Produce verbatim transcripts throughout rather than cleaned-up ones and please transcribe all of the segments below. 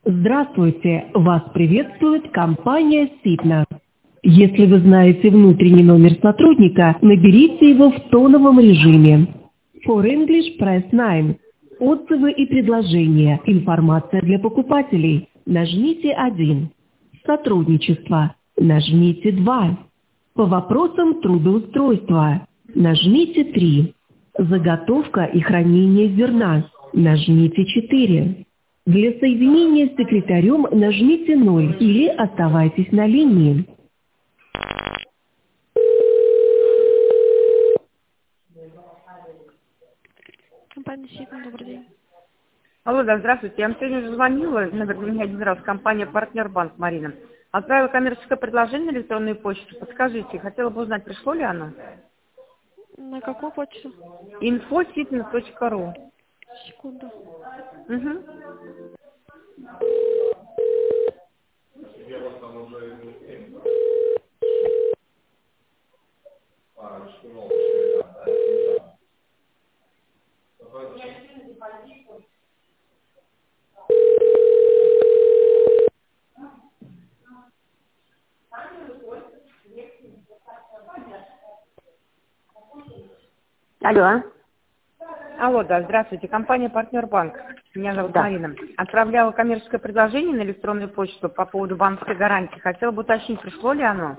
Здравствуйте! Вас приветствует компания Ситна. Если вы знаете внутренний номер сотрудника, наберите его в тоновом режиме. For English Press девять. Отзывы и предложения. Информация для покупателей. Нажмите один. Сотрудничество. Нажмите два. По вопросам трудоустройства. Нажмите три. Заготовка и хранение зерна. Нажмите четыре. Для соединения с секретарем нажмите ноль или оставайтесь на линии. Компания Ситна, добрый день. Алло, да, здравствуйте. Я вам сегодня уже звонила, наверное, не один раз, компания «Партнер Банк», Марина. Отправила коммерческое предложение на электронную почту. Подскажите, хотела бы узнать, пришло ли оно? На какую почту? инфо ситнес точка ру. Секунду. Угу. Алло. Алло, да, здравствуйте. Компания «Партнер Банк». Меня зовут Да. Марина. Отправляла коммерческое предложение на электронную почту по поводу банковской гарантии. Хотела бы уточнить, пришло ли оно?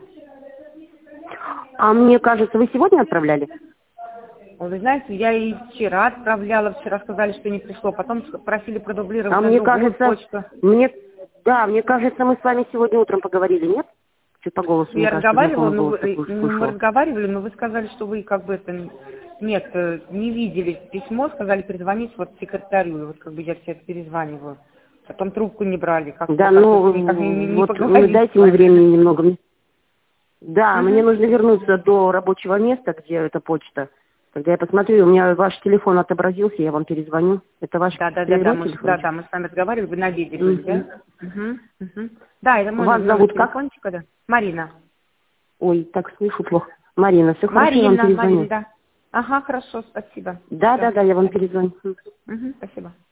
А мне кажется, вы сегодня отправляли? Вы знаете, я и вчера отправляла, вчера сказали, что не пришло, потом просили продублировать А на мне другую кажется, почту. мне, да, мне кажется, мы с вами сегодня утром поговорили, нет? Чуть по голосу, мне Я кажется, разговаривала, знакомый но голос вы, такой мы слышала. разговаривали, но вы сказали, что вы как бы это нет, э, не видели письмо, сказали перезвонить вот секретарю, и вот как бы я все перезваниваю. Потом трубку не брали, как Да, как ну, никак не, не, не вот поговорили вы с дайте мне вами. времени немного. Да, Мгм. мне нужно вернуться до рабочего места, где эта почта. Когда я посмотрю, у меня ваш телефон отобразился, я вам перезвоню. Это ваш Да, да, да, да, прямой мы, телефон? да, да, мы с вами разговаривали, вы на обеде были, Мгм. да? Угу, угу. Да, это мой Вас номер зовут как? телефончика, да. Марина. Ой, так слышу плохо. Марина, все хорошо, я вам Марина, Марина, перезвоню. да. Ага, хорошо, спасибо. Да, Все. да, да, я вам перезвоню. Угу, спасибо.